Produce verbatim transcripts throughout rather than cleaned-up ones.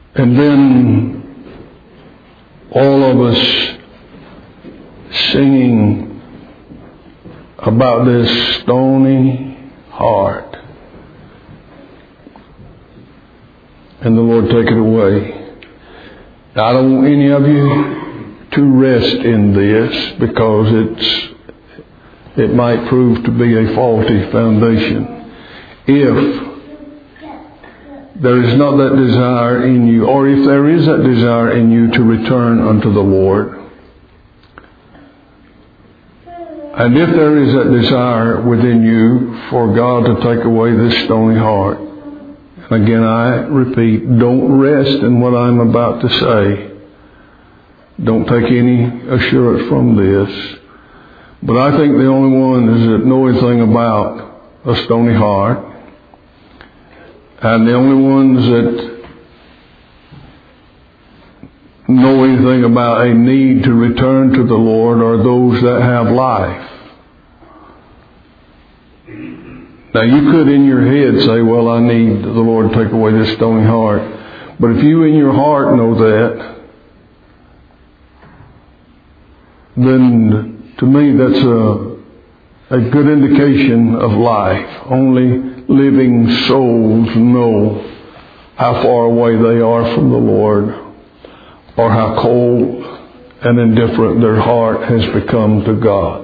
And then all of us singing about this stony heart. And the Lord take it away. I don't want any of you to rest in this, because it's it might prove to be a faulty foundation. If there is not that desire in you, or if there is that desire in you to return unto the Lord, and if there is that desire within you for God to take away this stony heart, and again I repeat, don't rest in what I'm about to say. Don't take any assurance from this. But I think the only ones that know anything about a stony heart, and the only ones that know anything about a need to return to the Lord, are those that have life. Now you could in your head say, well, I need the Lord to take away this stony heart. But if you in your heart know that, then to me that's a, a good indication of life. Only living souls know how far away they are from the Lord, or how cold and indifferent their heart has become to God.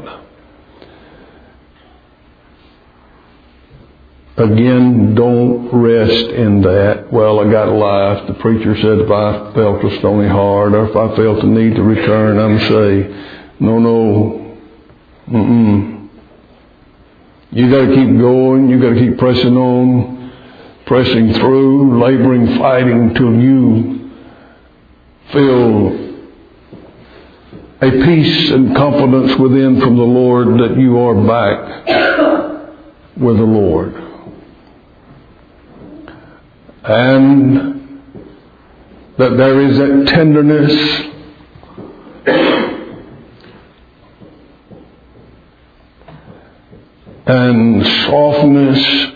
Again, don't rest in that. Well, I got life. The preacher said if I felt a stony heart, or if I felt the need to return, I'm saved. No, no. Mm-mm. You got to keep going. You got to keep pressing on, pressing through, laboring, fighting till you feel a peace and confidence within from the Lord that you are back with the Lord. And that there is that tenderness and softness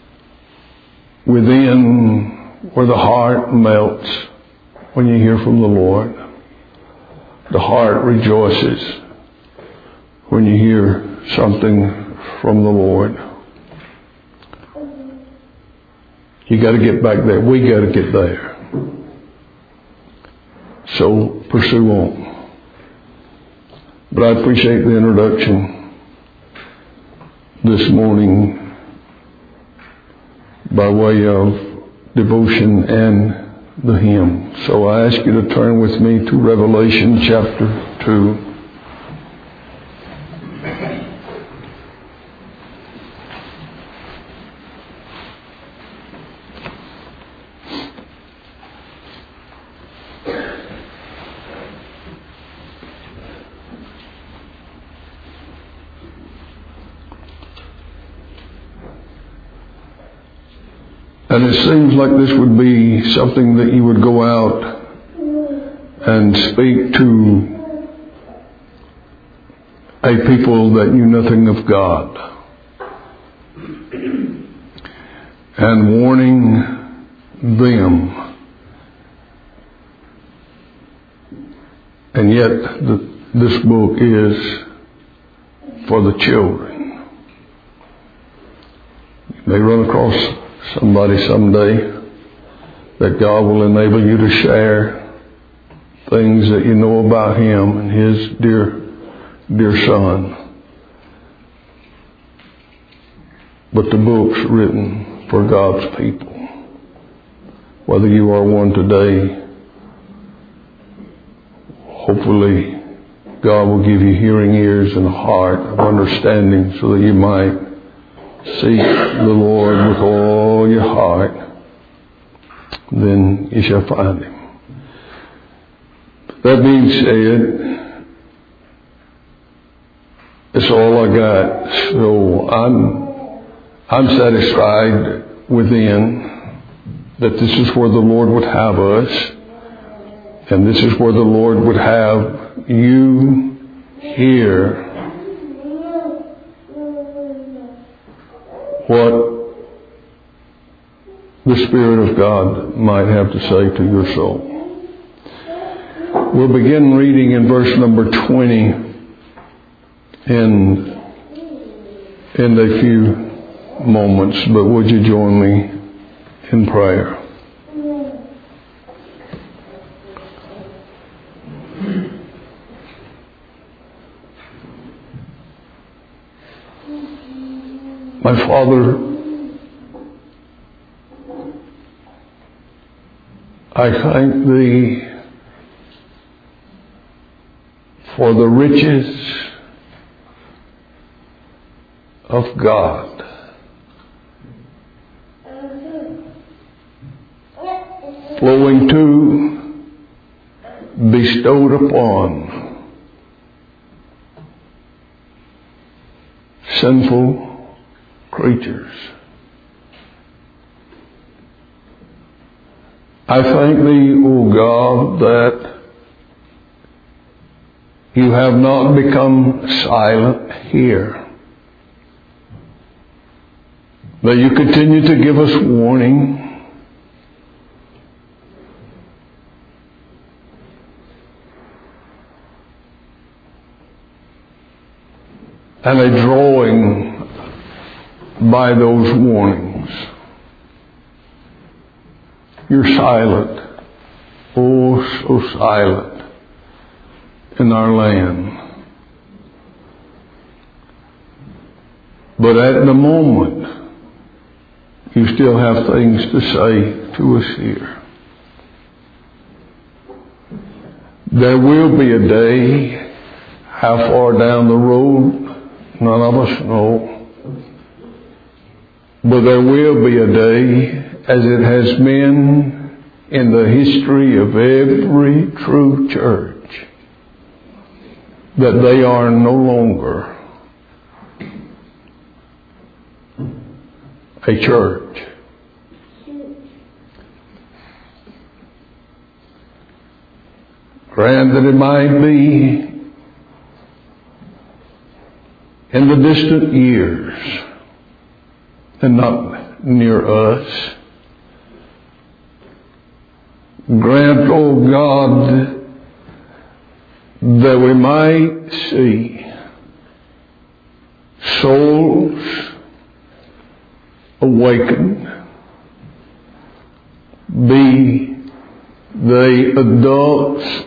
within, where the heart melts when you hear from the Lord. The heart rejoices when you hear something from the Lord. You got to get back there. We got to get there. So pursue on. But I appreciate the introduction this morning by way of devotion and the hymn. So I ask you to turn with me to Revelation chapter two. And it seems like this would be something that you would go out and speak to a people that knew nothing of God, and warning them. And yet the, this book is for the children. You may run across somebody someday that God will enable you to share things that you know about Him and His dear, dear Son. But the book's written for God's people. Whether you are one today, hopefully God will give you hearing ears and a heart of understanding so that you might seek the Lord with all your heart. Then you shall find Him. That being said, that's all I got. So I'm I'm satisfied within that this is where the Lord would have us, and this is where the Lord would have you hear what the Spirit of God might have to say to your soul. We'll begin reading in verse number twenty in, in a few moments, but would you join me in prayer? My Father, I thank Thee for the riches of God. Flowing to, bestowed upon sinful creatures. I thank Thee, O God, that You have not become silent here, that You continue to give us warning, and a drawing by those warnings. You're silent, oh so silent in our land. But at the moment, You still have things to say to us here. There will be a day, how far down the road, none of us know. But there will be a day, as it has been in the history of every true church, that they are no longer a church. Grant that it might be in the distant years and not near us. Grant, O God, that we might see souls awakened, be they adults,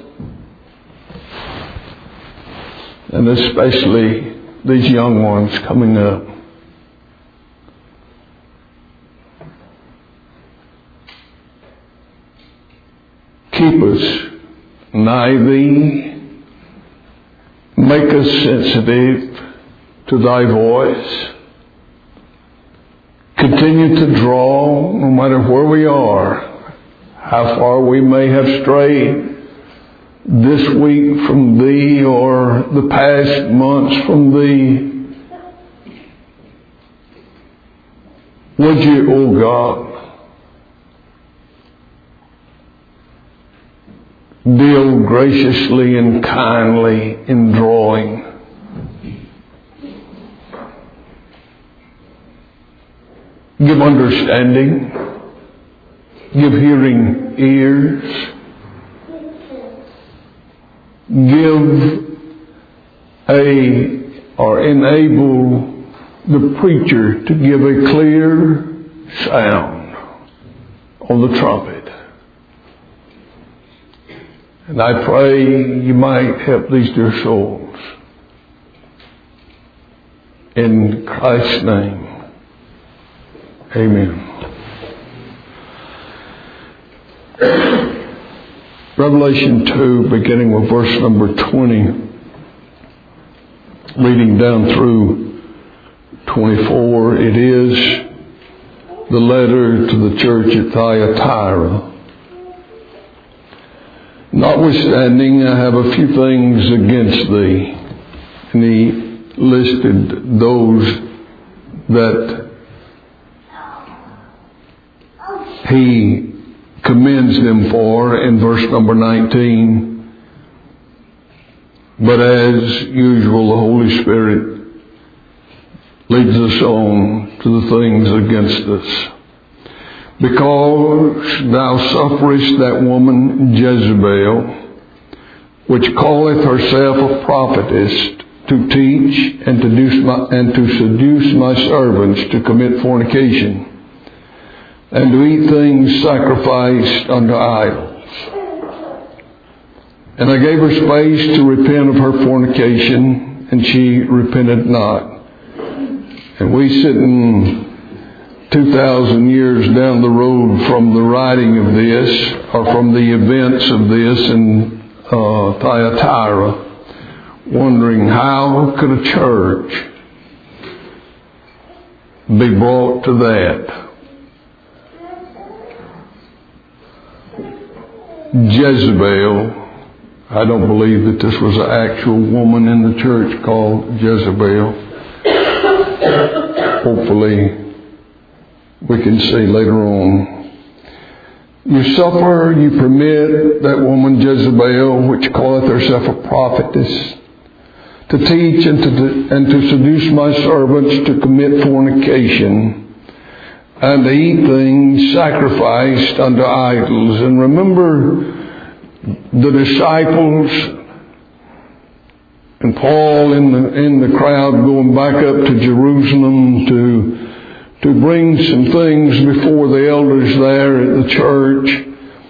and especially these young ones coming up. Keep us nigh Thee. Make us sensitive to Thy voice. Continue to draw, no matter where we are, how far we may have strayed this week from Thee or the past months from Thee. Would You, O God, deal graciously and kindly in drawing. Give understanding. Give hearing ears. Give a, or enable the preacher to give a clear sound on the trumpet. And I pray You might help these dear souls. In Christ's name, amen. Revelation two, beginning with verse number twenty, reading down through twenty-four. It is the letter to the church at Thyatira. Notwithstanding, I have a few things against thee. And he listed those that he commends them for in verse number nineteen. But as usual, the Holy Spirit leads us on to the things against us. because thou sufferest that woman Jezebel, which calleth herself a prophetess, to teach and to, do my, and to seduce my servants to commit fornication, and to eat things sacrificed unto idols. And I gave her space to repent of her fornication, and she repented not. And we sitting two thousand years down the road from the writing of this, or from the events of this in uh, Thyatira, wondering how could a church be brought to that. Jezebel, I don't believe that this was an actual woman in the church called Jezebel. Hopefully we can see later on. You suffer, you permit that woman Jezebel, which calleth herself a prophetess, to teach and to, and to seduce my servants to commit fornication, and to eat things sacrificed unto idols. And remember the disciples and Paul in the, in the crowd going back up to Jerusalem to, to bring some things before the elders there at the church.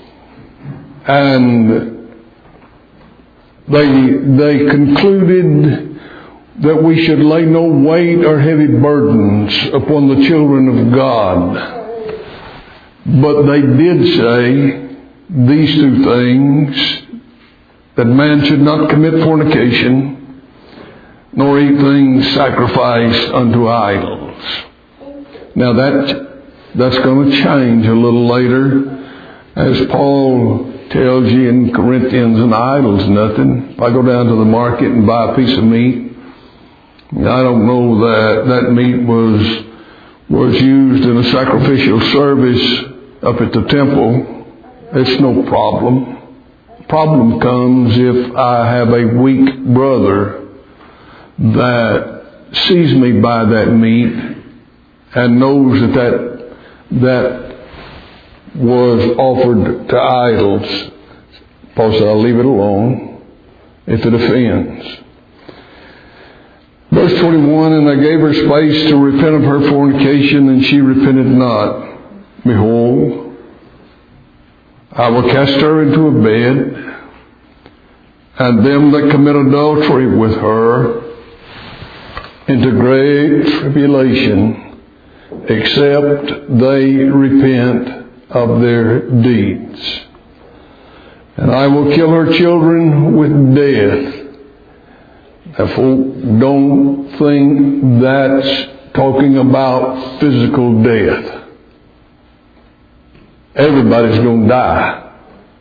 And They, they concluded that we should lay no weight or heavy burdens upon the children of God. But they did say these two things, that man should not commit fornication, nor eat things sacrificed unto idols. Now that, that's going to change a little later, as Paul tells you in Corinthians, an idol's nothing. If I go down to the market and buy a piece of meat, I don't know that that meat was was used in a sacrificial service up at the temple. It's no problem. Problem comes if I have a weak brother that sees me buy that meat and knows that that, that was offered to idols. Paul said, I'll leave it alone if it offends. Verse twenty-one, and I gave her space to repent of her fornication, and she repented not. Behold, I will cast her into a bed, and them that commit adultery with her into great tribulation, except they repent of their deeds. And I will kill her children with death. Now, folk, don't think that's talking about physical death. Everybody's going to die.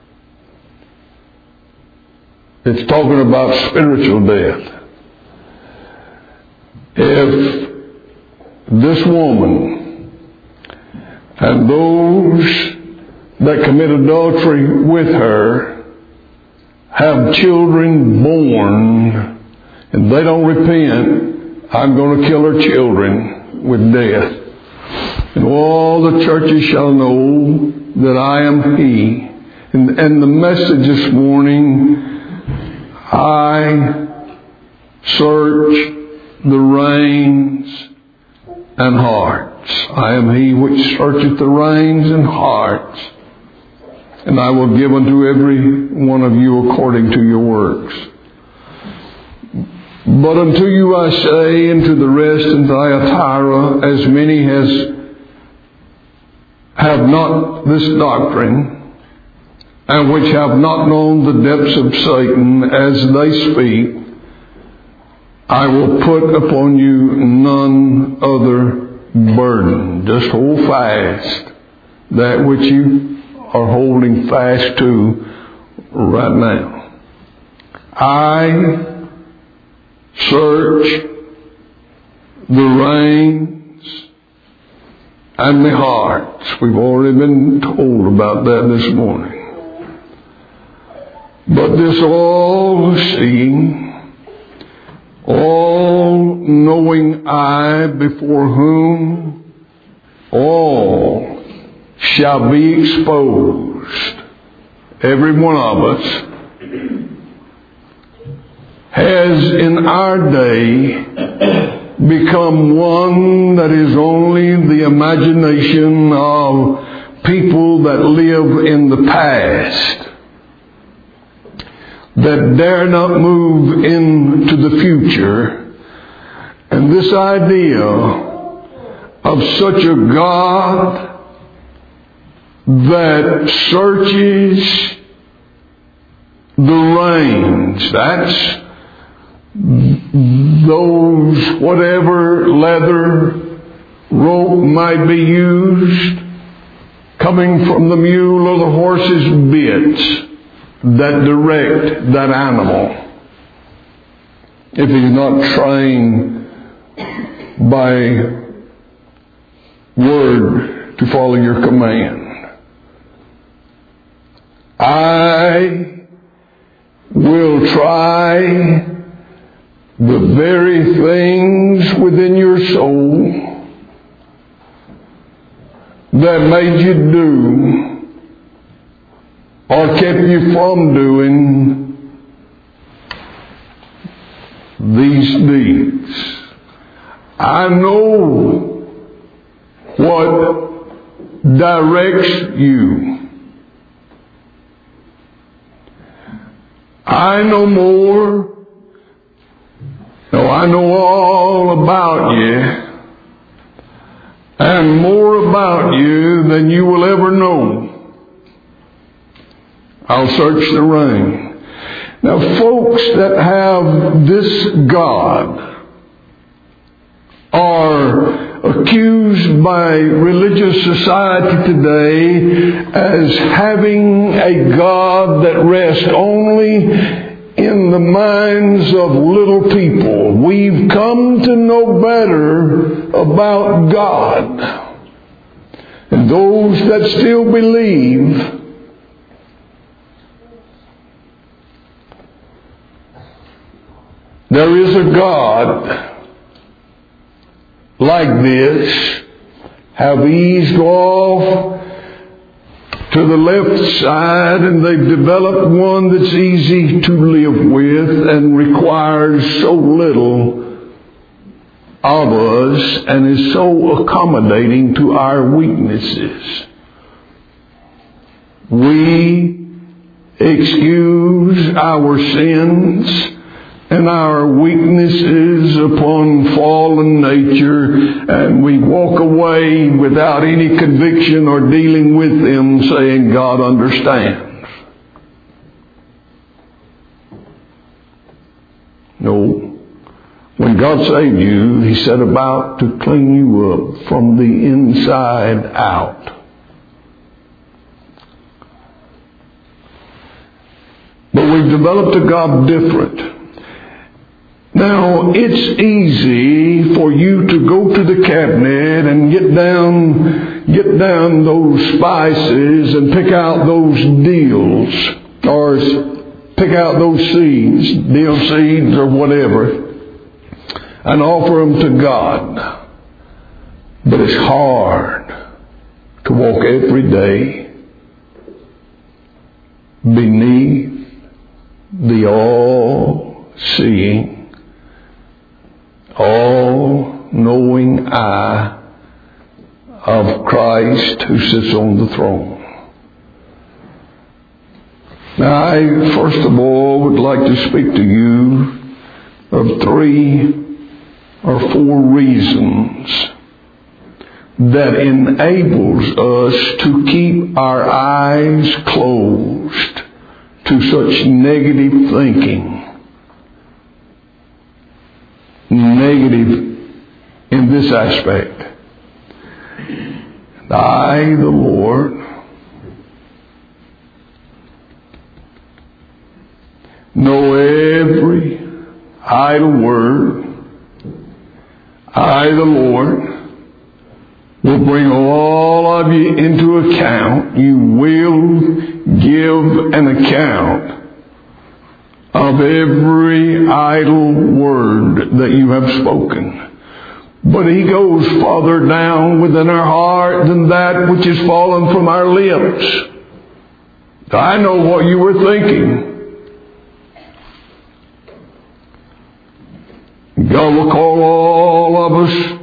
It's talking about spiritual death. If this woman and those that commit adultery with her have children born and they don't repent, I'm going to kill her children with death. And all the churches shall know that I am He. And, and the message this morning, I search the reins and hearts. I am He which searcheth the reins and hearts. And I will give unto every one of you according to your works. But unto you I say, and to the rest in Thyatira, as many as have not this doctrine, and which have not known the depths of Satan as they speak, I will put upon you none other burden. Just hold fast that which you are holding fast to right now. I search the reins and the hearts. We've already been told about that this morning. But this all-seeing, all-knowing eye, before whom all shall be exposed. Every one of us has in our day become one that is only the imagination of people that live in the past, that dare not move into the future. And this idea of such a God that searches the reins, that's those whatever leather rope might be used coming from the mule or the horse's bits that direct that animal. If he's not trained by word to follow your command. I will try the very things within your soul that made you do or kept you from doing these deeds. I know what directs you. I know more. No, I know all about you, and more about you than you will ever know. I'll search the ring. Now, folks that have this God are accused by religious society today as having a God that rests only in the minds of little people. We've come to know better about God. And those that still believe there is a God like this have eased off to the left side, and they've developed one that's easy to live with and requires so little of us and is so accommodating to our weaknesses. We excuse our sins and our weaknesses upon fallen nature, and we walk away without any conviction or dealing with them, saying, God understands. No. When God saved you, He set about to clean you up from the inside out. But we've developed a God different. Now, it's easy for you to go to the cabinet and get down, get down those spices and pick out those deals, or pick out those seeds, deal seeds or whatever, and offer them to God. But it's hard to walk every day beneath the all-seeing, all-knowing eye of Christ who sits on the throne. Now, I first of all would like to speak to you of three or four reasons that enables us to keep our eyes closed to such negative thinking. Negative in this aspect. I, the Lord, know every idle word. I, the Lord, will bring all of you into account. You will give an account of every idle word that you have spoken. But He goes farther down within our heart than that which is fallen from our lips. I know what you were thinking. God will call all of us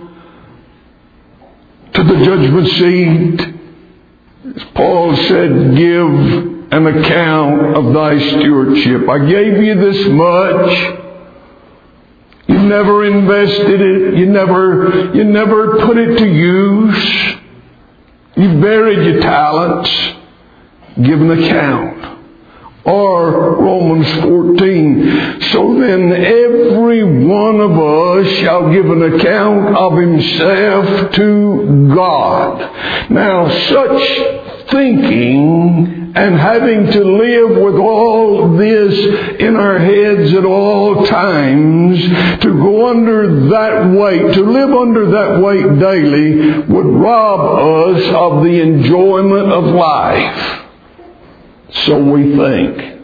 to the judgment seat. As Paul said, give an account of thy stewardship. I gave you this much. You never invested it. You never, you never put it to use. You buried your talents. Give an account. Or Romans fourteen, so then every one of us shall give an account of himself to God. Now such thinking and having to live with all this in our heads at all times, to go under that weight, to live under that weight daily, would rob us of the enjoyment of life. So we think.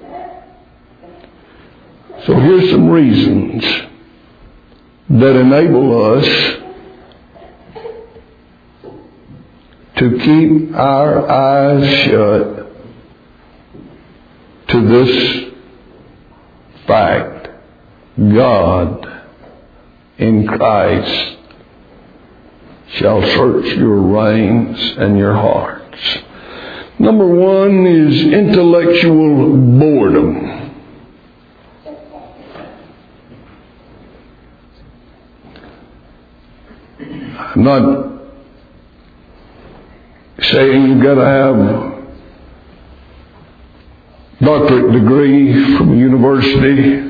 So here's some reasons that enable us to keep our eyes shut to this fact. God in Christ shall search your reins and your hearts. Number one is intellectual boredom. I'm not saying you've got to have a doctorate degree from a university.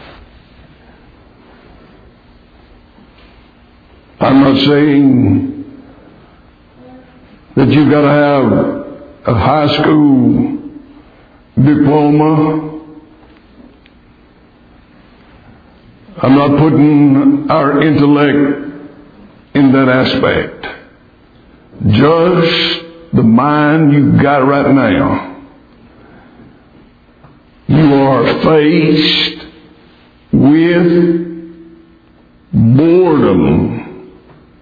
I'm not saying that you've got to have a high school diploma. I'm not putting our intellect in that aspect. Just the mind you've got right now. You are faced with boredom.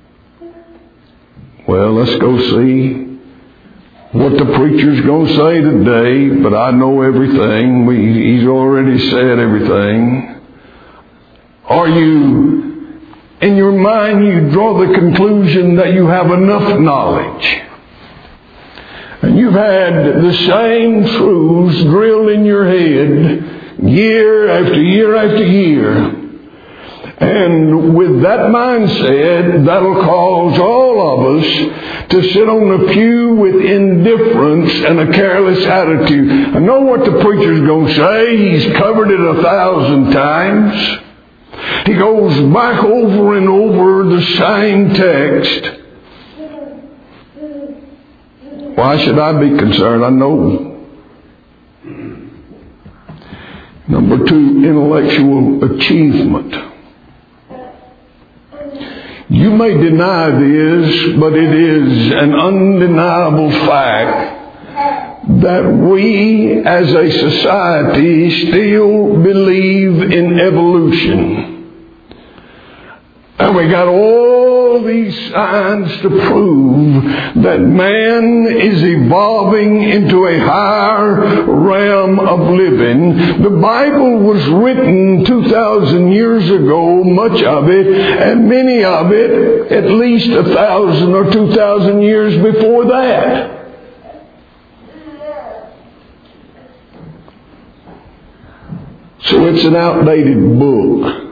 Well, let's go see what the preacher's going to say today, but I know everything. We, he's already said everything. Are you, in your mind, you draw the conclusion that you have enough knowledge. And you've had the same truths drilled in your head year after year after year. And with that mindset, that'll cause all of us to sit on the pew with indifference and a careless attitude. I know what the preacher's going to say. He's covered it a thousand times. He goes back over and over the same text. Why should I be concerned? I know. Number two, intellectual achievement. You may deny this, but it is an undeniable fact that we as a society still believe in evolution. And we got all these signs to prove that man is evolving into a higher realm of living. The Bible was written two thousand years ago, much of it, and many of it at least a thousand or two thousand years before that. So it's an outdated book.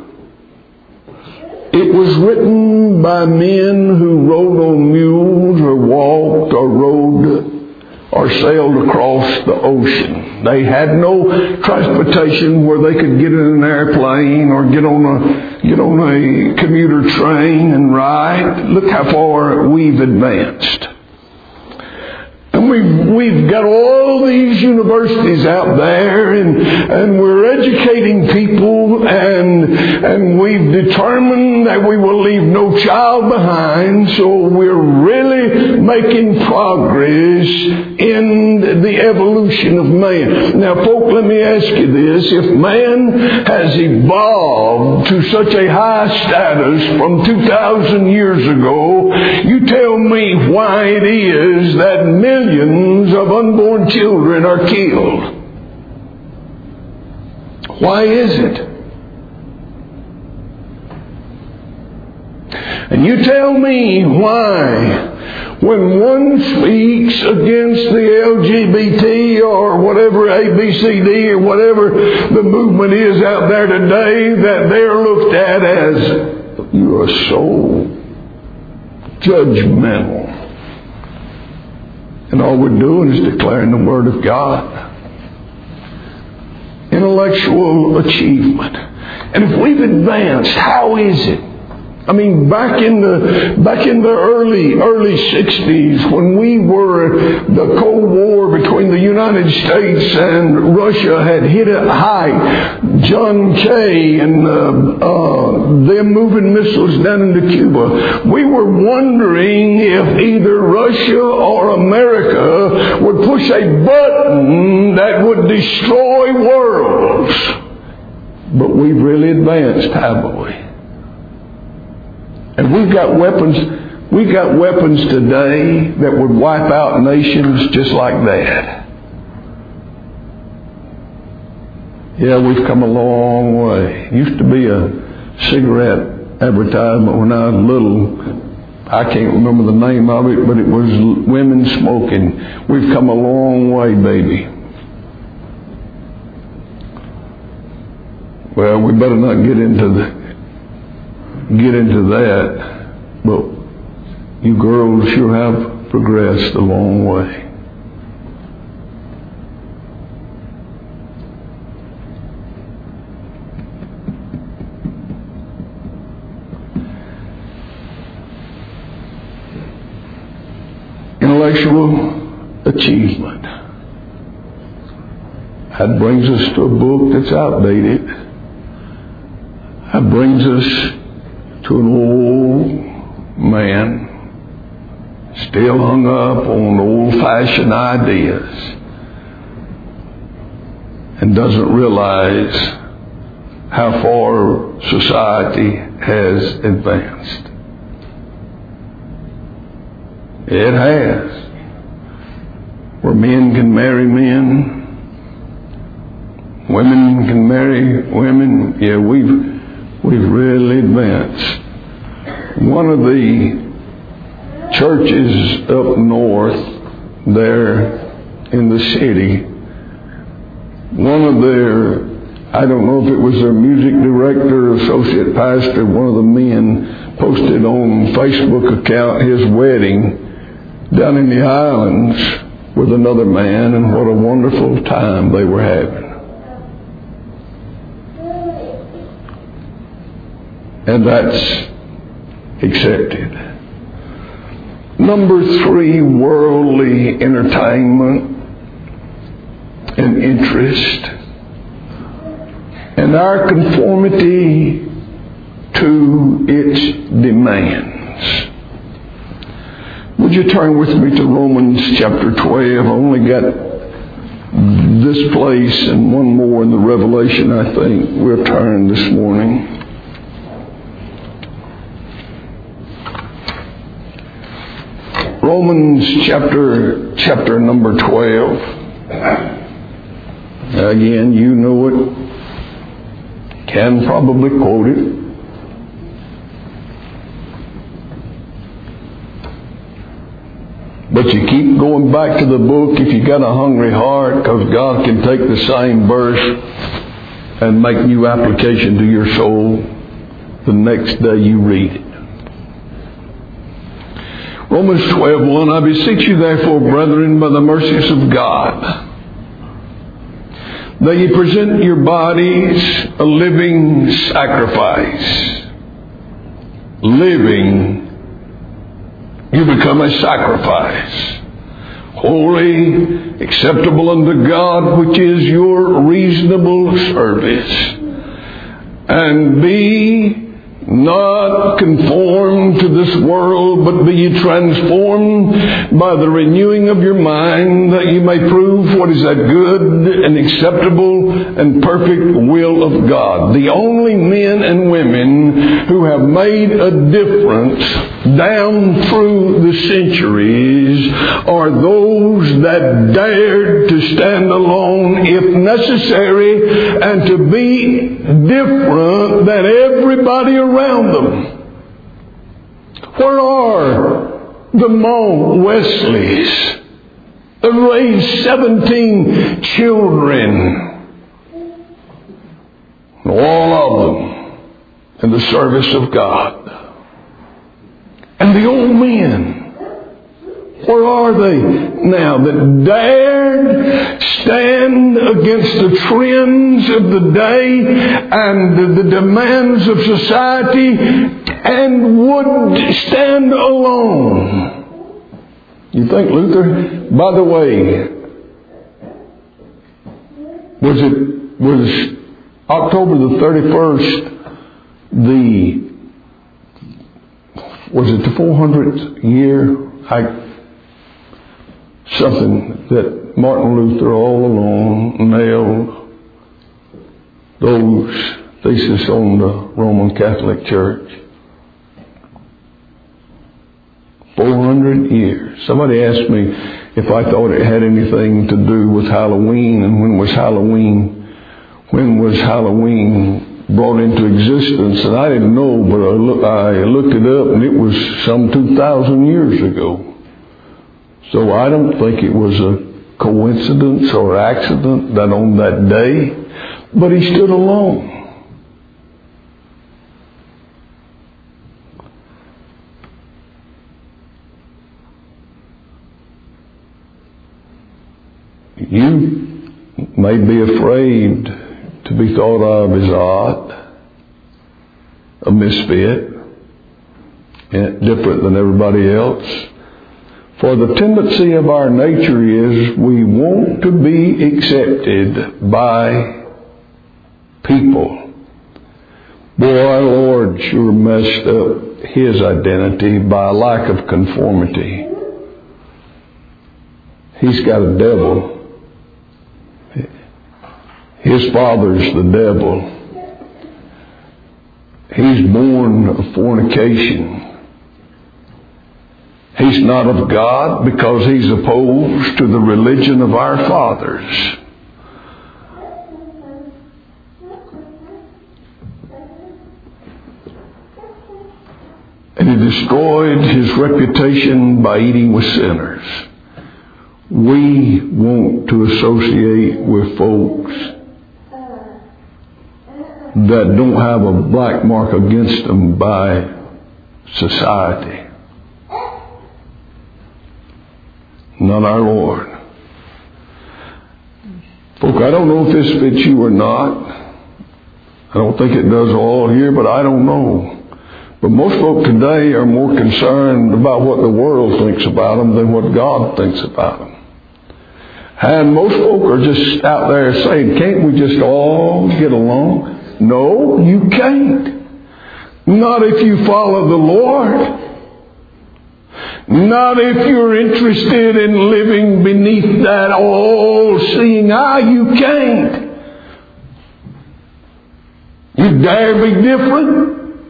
It was written by men who rode on mules or walked or rode or sailed across the ocean. They had no transportation where they could get in an airplane or get on a get on a commuter train and ride. Look how far we've advanced. And we've, we've got all these these universities out there, and, and we're educating people, and, and we've determined that we will leave no child behind, so we're really making progress in the evolution of man. Now, folk, let me ask you this. If man has evolved to such a high status from two thousand years ago, you tell me why it is that millions of unborn children are killed. Why is it? And you tell me why, when one speaks against the L G B T or whatever A B C D or whatever the movement is out there today, that they're looked at as, you are so judgmental. And all we're doing is declaring the Word of God. Intellectual achievement. And if we've advanced, how is it? I mean, back in the back in the early early sixties, when we were the Cold War between the United States and Russia had hit a height, John Kay and uh, uh, them moving missiles down into Cuba, we were wondering if either Russia or America would push a button that would destroy worlds. But we've really advanced, haven't we? And we've got weapons, we've got weapons today that would wipe out nations just like that. Yeah, we've come a long way. It used to be a cigarette advertisement when I was little. I can't remember the name of it, but it was women smoking. We've come a long way, baby. Well, we better not get into the get into that, but you girls sure have progressed a long way. Intellectual achievement. That brings us to a book that's outdated. That brings us to an old man still hung up on old-fashioned ideas and doesn't realize how far society has advanced. It has. Where men can marry men, women can marry women. Yeah, we've We've really advanced. One of the churches up north there in the city, one of their, I don't know if it was their music director or associate pastor, one of the men posted on Facebook account his wedding down in the islands with another man, and what a wonderful time they were having. And that's accepted. Number three, worldly entertainment and interest, and our conformity to its demands. Would you turn with me to Romans chapter twelve? I only got this place and one more in the Revelation, I think. We'll turn this morning. Romans chapter chapter number twelve. Again, you know it. Can probably quote it. But you keep going back to the book if you got a hungry heart, because God can take the same verse and make new application to your soul the next day you read it. Romans twelve one, I beseech you therefore, brethren, by the mercies of God, that ye present your bodies a living sacrifice. Living, you become a sacrifice. holy, acceptable unto God, which is your reasonable service. And be not conformed to this world, but be ye transformed by the renewing of your mind, that you may prove what is that good and acceptable and perfect will of God. The only men and women who have made a difference down through the centuries are those that dared to stand alone if necessary, and to be different than everybody around around them. Where are the Monk Wesleys that raised seventeen children, all of them in the service of God? And the old men, where are they now that dared stand against the trends of the day and the demands of society and would stand alone? You think Luther, by the way, was it was October the thirty-first the was it the four hundredth year? I Something that Martin Luther all alone nailed those theses on the Roman Catholic Church. four hundred years. Somebody asked me if I thought it had anything to do with Halloween, and when was Halloween, when was Halloween brought into existence, and I didn't know, but I, look, I looked it up, and it was some two thousand years ago. So I don't think it was a coincidence or accident that on that day, but he stood alone. You may be afraid to be thought of as odd, a misfit, different than everybody else. For the tendency of our nature is we want to be accepted by people. Boy, our Lord sure messed up His identity by a lack of conformity. He's got a devil. His father's the devil. He's born of fornication. He's not of God because he's opposed to the religion of our fathers. And he destroyed his reputation by eating with sinners. We want to associate with folks that don't have a black mark against them by society. Not our Lord. Folk, I don't know if this fits you or not. I don't think it does all here, but I don't know. But most folk today are more concerned about what the world thinks about them than what God thinks about them. And most folk are just out there saying, can't we just all get along? No, you can't. Not if you follow the Lord. Not if you're interested in living beneath that all-seeing eye. You can't. You dare be different.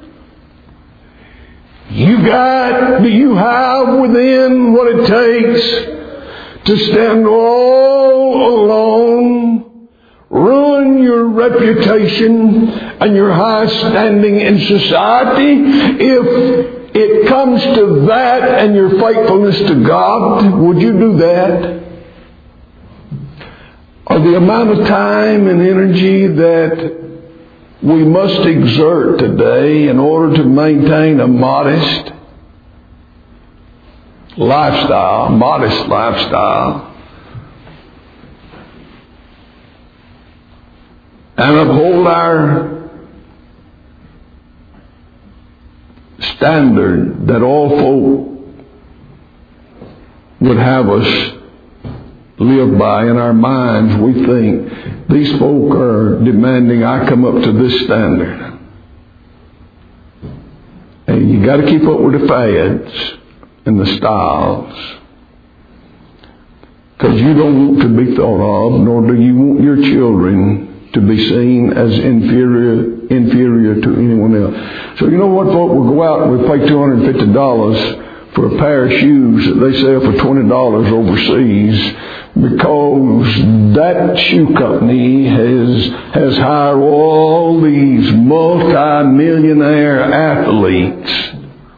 You got, do you have within what it takes to stand all alone, ruin your reputation and your high standing in society? If it comes to that and your faithfulness to God, would you do that? Or the amount of time and energy that we must exert today in order to maintain a modest lifestyle, modest lifestyle, and uphold our standard that all folk would have us live by. In our minds, we think these folk are demanding I come up to this standard. And you got to keep up with the fads and the styles. Because you don't want to be thought of, nor do you want your children to be seen as inferior inferior to anyone else. So you know what, folk? We'll go out and we'll pay two hundred fifty dollars for a pair of shoes that they sell for twenty dollars overseas, because that shoe company has has hired all these multi-millionaire athletes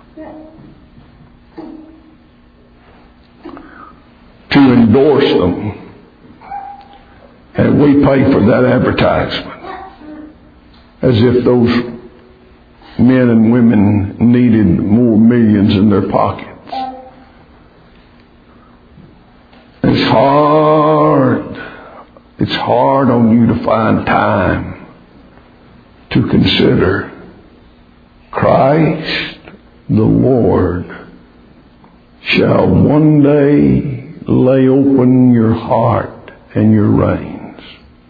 to endorse them, and we pay for that advertisement as if those men and women needed more millions in their pockets. It's hard. It's hard on you to find time to consider Christ the Lord shall one day lay open your heart and your reins.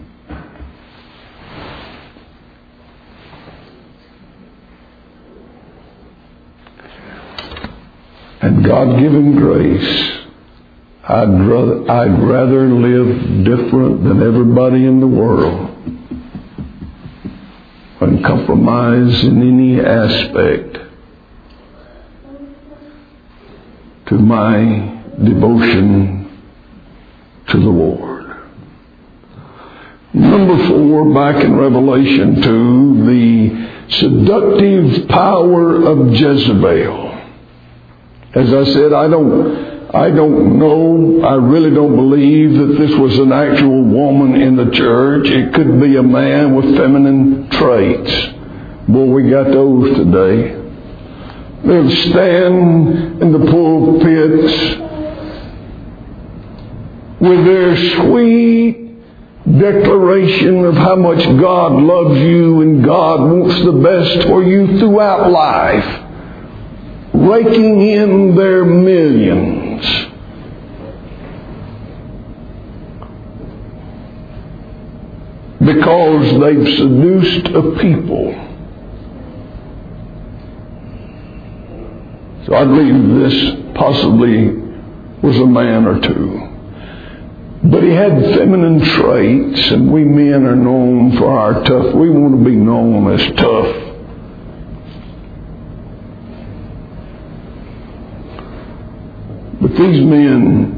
And God-given grace, I'd rather, I'd rather live different than everybody in the world and compromise in any aspect to my devotion to the Lord. Number four, back in Revelation two, the seductive power of Jezebel. As I said, I don't, I don't know, I really don't believe that this was an actual woman in the church. It could be a man with feminine traits. Boy, we got those today. They'll stand in the pulpits with their sweet declaration of how much God loves you and God wants the best for you throughout life, raking in their millions. Because they've seduced a people. So I believe this possibly was a man or two. But he had feminine traits, and we men are known for our tough. We want to be known as tough. But these men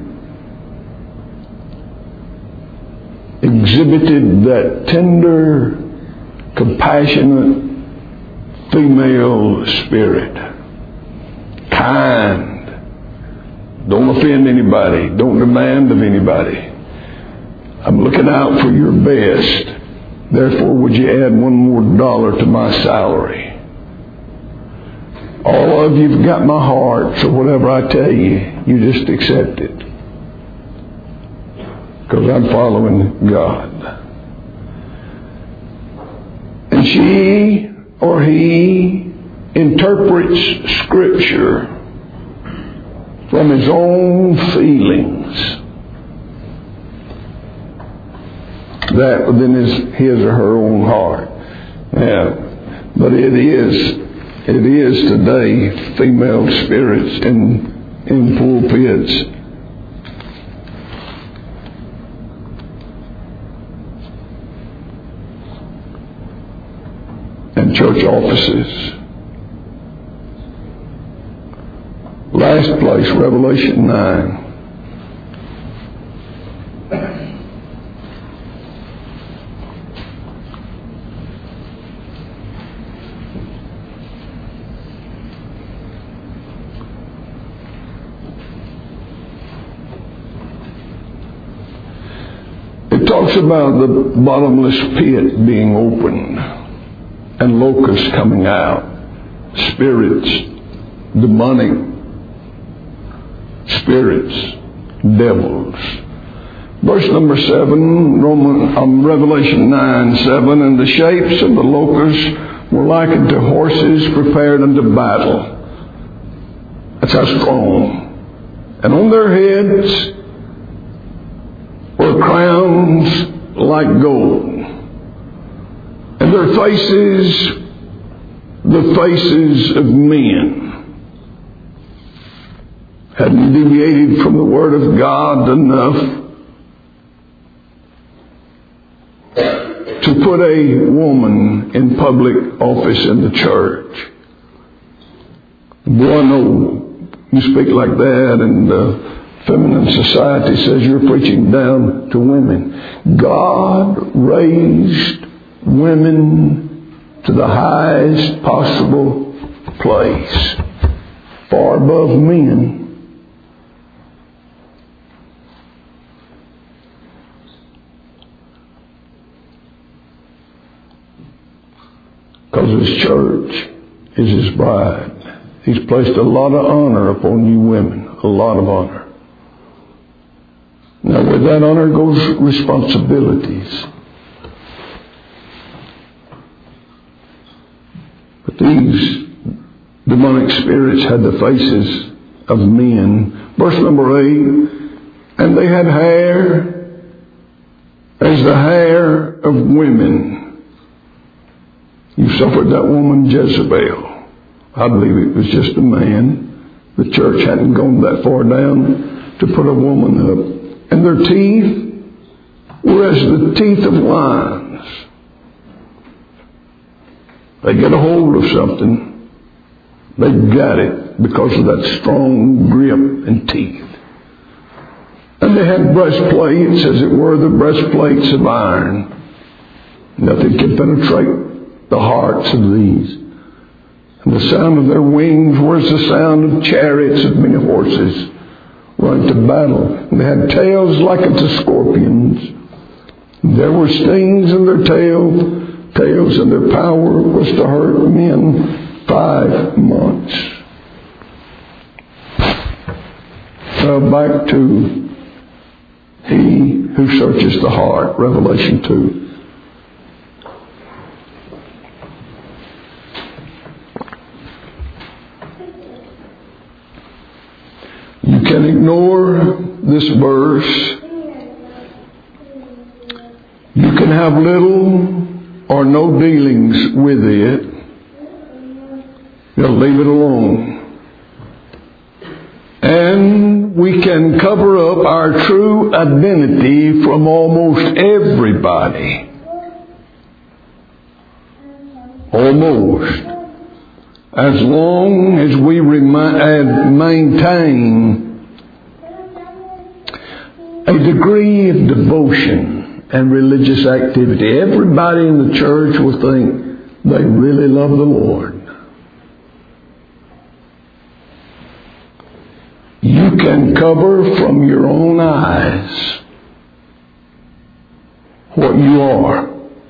exhibited that tender, compassionate female spirit. Kind. Don't offend anybody. Don't demand of anybody. I'm looking out for your best. Therefore, would you add one more dollar to my salary? All of you've got my heart, so whatever I tell you, you just accept it. Because I'm following God. And she or he interprets Scripture from his own feelings. That within his, his or her own heart. Yeah. But it is, it is today female spirits in, in pulpits. And church offices. Last place, Revelation nine. It talks about the bottomless pit being opened and locusts coming out, spirits, demonic spirits, devils. Verse number seven, Roman, um, Revelation nine, seven, and the shapes of the locusts were likened to horses prepared unto battle. That's how strong. And on their heads were crowns like gold, and their faces, the faces of men, hadn't deviated from the Word of God enough to put a woman in public office in the church. Boy, no, you speak like that, and uh, feminine society says you're preaching down to women. God raised women to the highest possible place, far above men. Because His church is His bride. He's placed a lot of honor upon you women, a lot of honor. Now with that honor goes responsibilities. But these demonic spirits had the faces of men. Verse number eight, and they had hair as the hair of women. You suffered that woman Jezebel. I believe it was just a man. The church hadn't gone that far down to put a woman up. And their teeth were as the teeth of lions. They get a hold of something, they got it because of that strong grip and teeth. And they had breastplates, as it were, the breastplates of iron. Nothing can penetrate the hearts of these. And the sound of their wings was the sound of chariots of many horses running to battle. And they had tails like unto scorpions. There were stings in their tail, tails, and their power was to hurt men five months. Now back to He who searches the heart, Revelation two. You can ignore this verse. You can have little or no dealings with it. You'll leave it alone. And we can cover up our true identity from almost everybody. Almost. As long as we remi- maintain a degree of devotion and religious activity, everybody in the church will think they really love the Lord. You can cover from your own eyes what you are,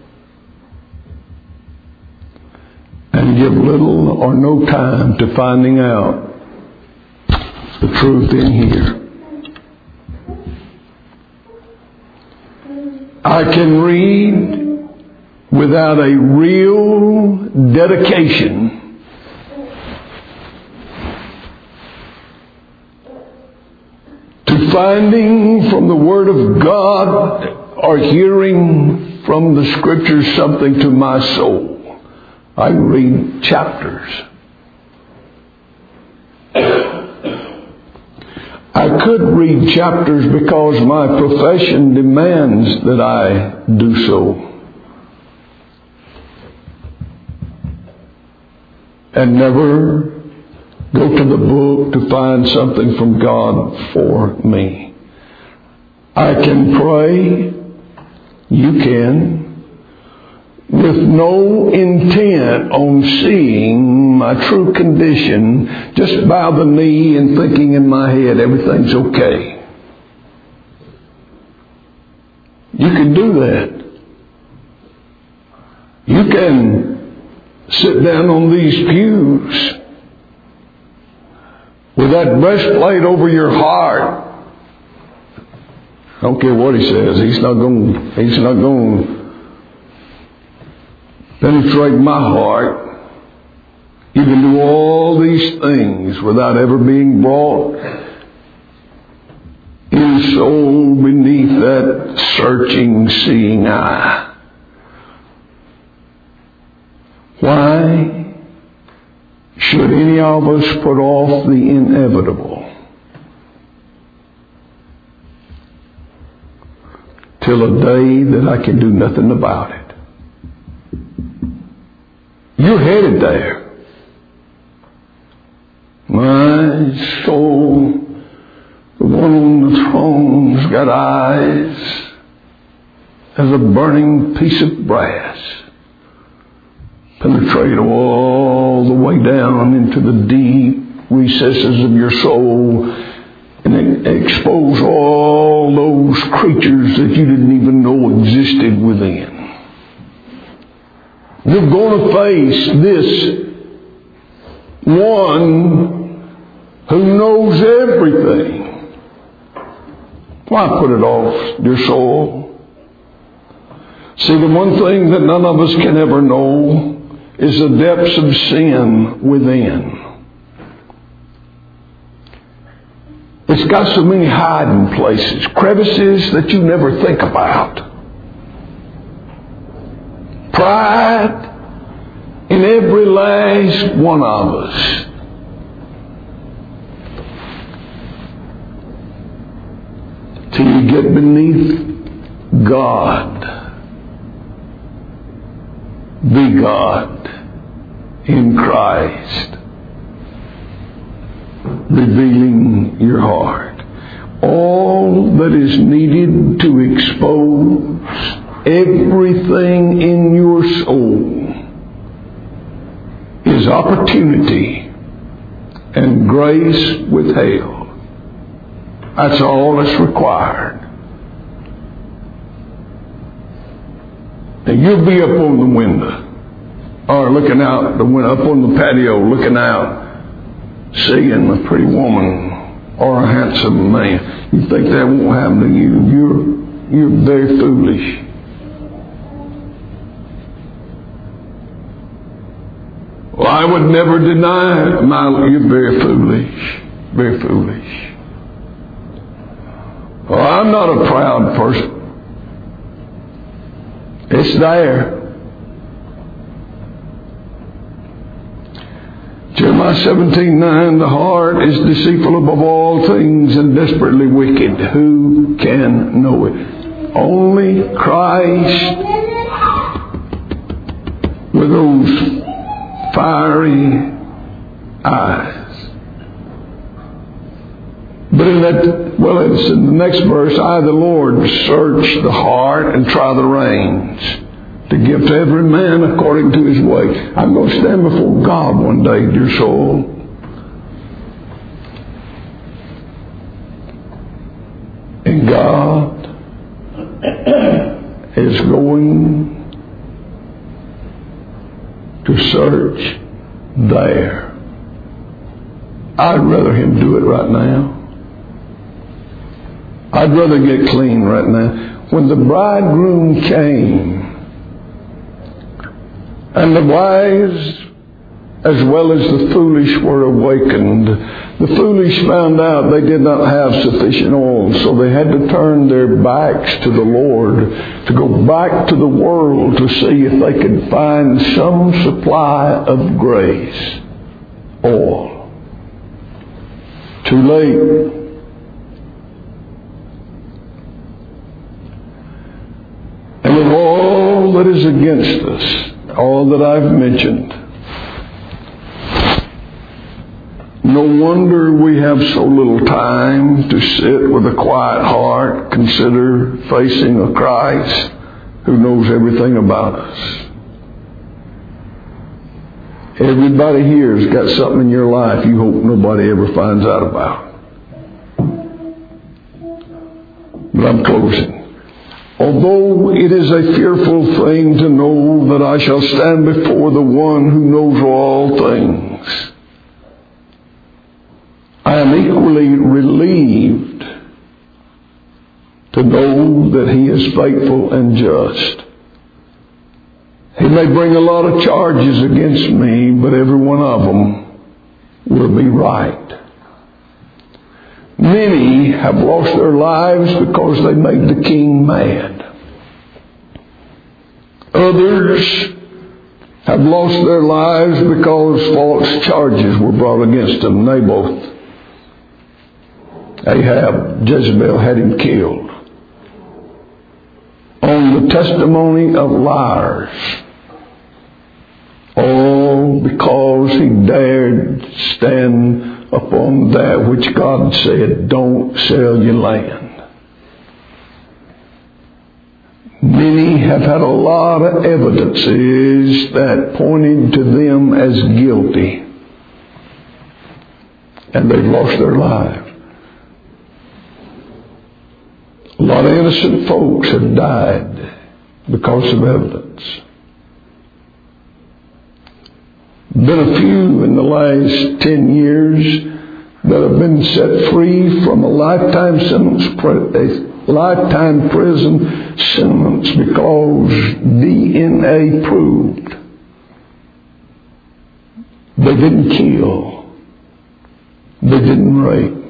and give little or no time to finding out the truth in here. I can read without a real dedication to finding from the Word of God or hearing from the Scriptures something to my soul. I read chapters. I could read chapters because my profession demands that I do so. And never go to the book to find something from God for me. I can pray. You can. With no intent on seeing my true condition, just bow the knee and thinking in my head everything's okay. You can do that. You can sit down on these pews with that breastplate over your heart. I don't care what he says. He's not going. He's not going. Penetrate my heart. You can do all these things without ever being brought his soul beneath that searching, seeing eye. Why should any of us put off the inevitable till a day that I can do nothing about it? You're headed there. My soul, the one on the throne's got eyes as a burning piece of brass, penetrate all the way down into the deep recesses of your soul and expose all those creatures that you didn't even know existed within. You're going to face this one who knows everything. Why put it off, dear soul? See, the one thing that none of us can ever know is the depths of sin within. It's got so many hiding places, crevices that you never think about. Pride in every last one of us. Till you get beneath God. Be God in Christ. Revealing your heart. All that is needed to expose everything in your soul is opportunity and grace withheld. That's all that's required. And you'll be up on the window, or looking out the window, up on the patio, looking out, seeing a pretty woman or a handsome man. You think that won't happen to you? You're you're very foolish. Well, I would never deny my. You're very foolish, very foolish. Well, I'm not a proud person. It's there. Jeremiah seventeen nine, the heart is deceitful above all things and desperately wicked. Who can know it? Only Christ with those fiery eyes. But in that, well, it's in the next verse, I, the Lord, search the heart and try the reins to give to every man according to his way. I'm going to stand before God one day, dear soul. And God is going to search there. I'd rather Him do it right now. I'd rather get clean right now. When the bridegroom came, and the wise as well as the foolish were awakened, the foolish found out they did not have sufficient oil, so they had to turn their backs to the Lord, to go back to the world to see if they could find some supply of grace, oil. Too late. And with all that is against us, all that I've mentioned, no wonder we have so little time to sit with a quiet heart, consider facing a Christ who knows everything about us. Everybody here has got something in your life you hope nobody ever finds out about. But I'm closing. Although it is a fearful thing to know that I shall stand before the one who knows all things, I am equally relieved to know that He is faithful and just. He may bring a lot of charges against me, but every one of them will be right. Many have lost their lives because they made the king mad. Others have lost their lives because false charges were brought against them. Naboth, Ahab, Jezebel had him killed on the testimony of liars. All because he dared stand upon that which God said, don't sell your land. Many have had a lot of evidences that pointed to them as guilty, and they've lost their lives. A lot of innocent folks have died because of evidence. Been a few in the last ten years that have been set free from a lifetime sentence, a lifetime prison sentence, because D N A proved they didn't kill, they didn't rape.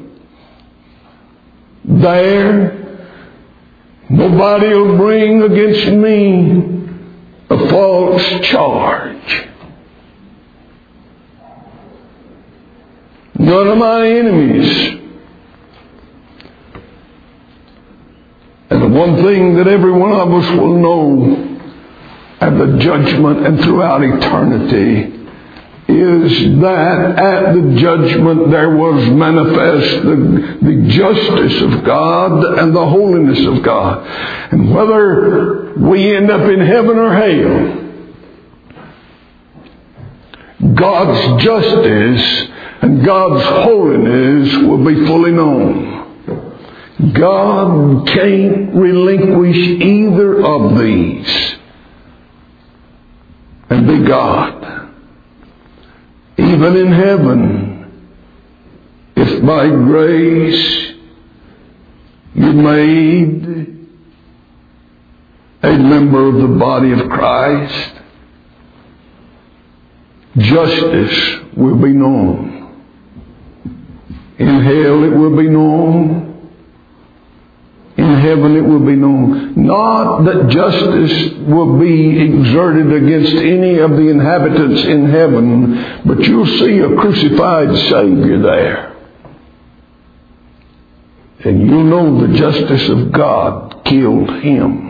There, nobody will bring against me a false charge. None of my enemies. And the one thing that every one of us will know at the judgment and throughout eternity is that at the judgment there was manifest the, the justice of God and the holiness of God. And whether we end up in heaven or hell, God's justice and God's holiness will be fully known. God can't relinquish either of these and be God. Even in heaven, if by grace you're made a member of the body of Christ, justice will be known. In hell it will be known. In heaven it will be known. Not that justice will be exerted against any of the inhabitants in heaven, but you'll see a crucified Savior there. And you'll know the justice of God killed Him.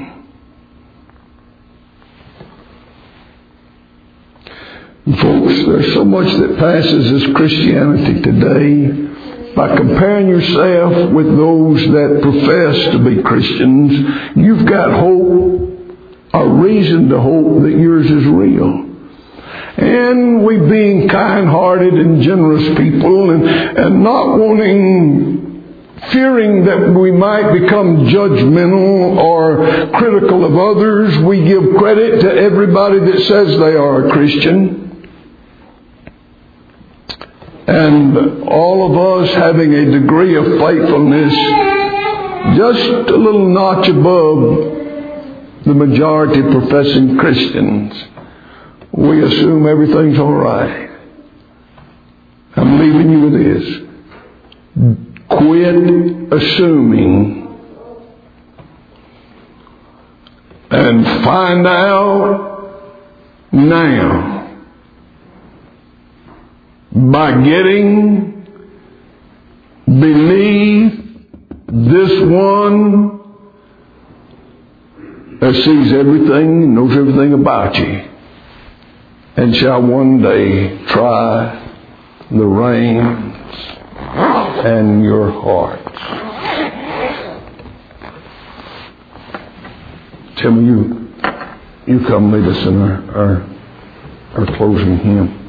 Folks, there's so much that passes as Christianity today. By comparing yourself with those that profess to be Christians, you've got hope, a reason to hope that yours is real. And we being kind-hearted and generous people and, and not wanting, fearing that we might become judgmental or critical of others, we give credit to everybody that says they are a Christian. And all of us having a degree of faithfulness just a little notch above the majority professing Christians, we assume everything's all right. I'm leaving you with this. Quit assuming and find out now. By getting beneath this one that sees everything and knows everything about you, and shall one day try the reins and your heart. Tim, you you come lead us in our, our, our closing hymn.